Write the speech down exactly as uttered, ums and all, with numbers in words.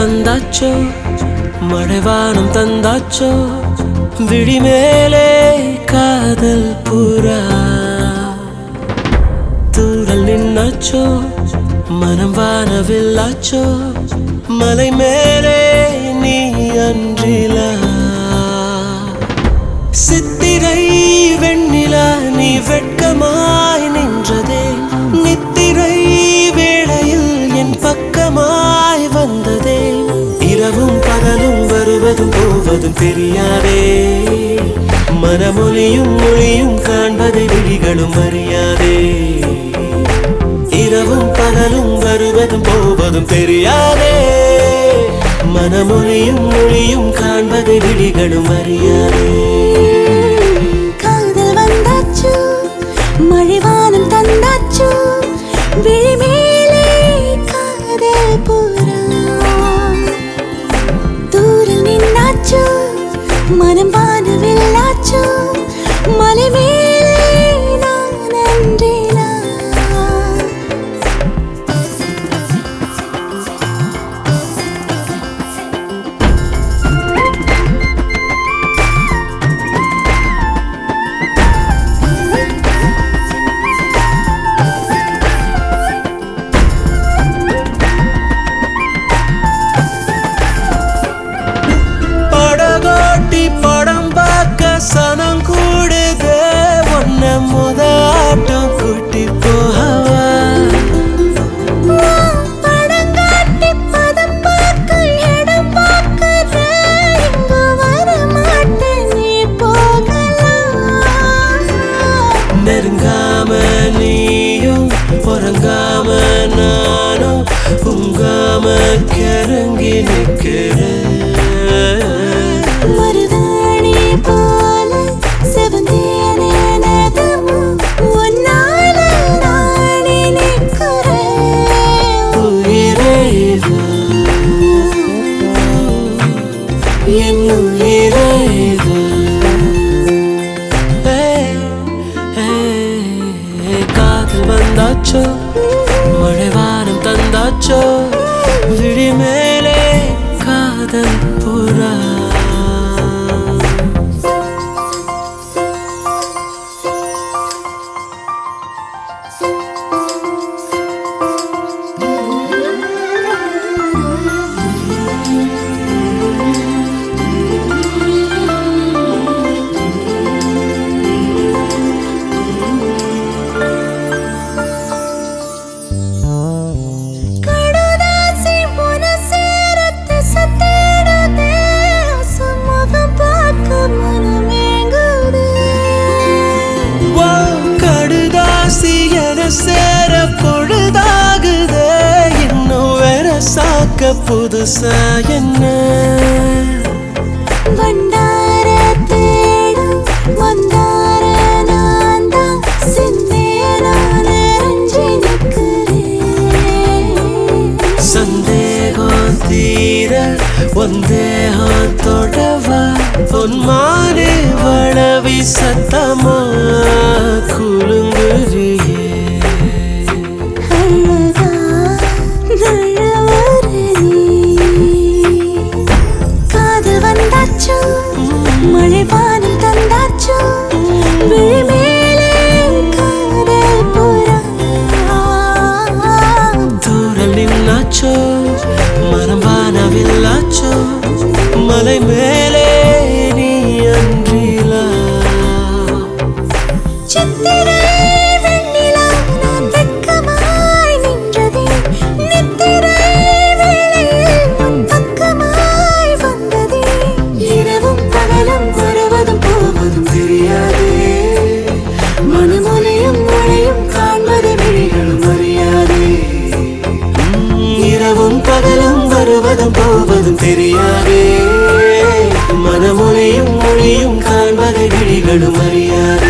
வந்தாச்சோ மழைவானம் தந்தாச்சோ விழிமேலே காதல் புறா தூரல் நின்னாச்சோ மனம் வானவில்லாச்சோ மலை மேலே நீ அன்றிலா சித்திரை வெண்ணிலா நீ வெட்கமாய் நின்றதே நித்திரை வேளையில் என் பக்கமாய் வந்ததே இரவும் பகலும் வருவதும் போவதும் தெரியாதே மனமொழியும் மொழியும் காண்பதை விழிகளும் அறியாதே இரவும் பகலும் வருவதும் போவதும் தெரியாதே மனமொழியும் மொழியும் காண்பதை விழிகளும் அறியாதே காதல் வந்தாச்சு மழைவானம் தந்தாச்சு விழிமேலே காதல் புறா தூரல் நின்னாச்சு மனம் வானவில்லாச்சு மலை மேலே நான் அன்றிலா படம் பார்க்க சனம் கூடுதே ஒன்ன முத ஆட்டம் கூட்டி போகவா படம் காட்டி பதம் பார்க்க இடம் பார்க்க இங்கு வர மாட்டேன் நீ போகலாம் நெருங்காம நீயும் பொறங்காம நானும் உங்காம கிறங்கி நிற்கிறேன் மருதாணி போல செவந்தேனே நகமும் உன்னால நானே நிற்கிறேன் உயிரே வா என் உயிரே வா காதல் வந்தாச்சோ மழைவானம் தந்தாச்சோ விழிமேலே காதல் புறா சேர பொழுதாகுதே இன்னும் வேற சாக்க புதுசா என்ன வண்டார தேடும் வந்தார நான் தான் சிந்தேனான ரஞ்சி நிற்கிறேன் சந்தேகம் தீர ஒந்தேகம் தொடவா பொன்மானே வளவி சத்தமா குலுங்குறியே காதல் வந்தாச்சு மழைவானம் தந்தாச்சு விழிமேலே காதல் புறா தூரல் நின்னாச்சோ மனம் வானவில்லாச்சோ மலை மேலே நீ அன்றிலா சித்திரை வெண்ணிலா நான் வெட்கமாய் நின்றதே நித்திரை வேளையில் உன் பக்கமாய் வந்ததே இரவும் பகலும் வருவதும் போவதும் தெரியாதே மனமொழியும் மொழியும் காண்பது விழிகளும் அறியாதே இரவும் பகலும் வருவதும் போவதும் தெரியாதே மனமொழியும் மொழியும் காண்பதை விழிகளும் அறியாதே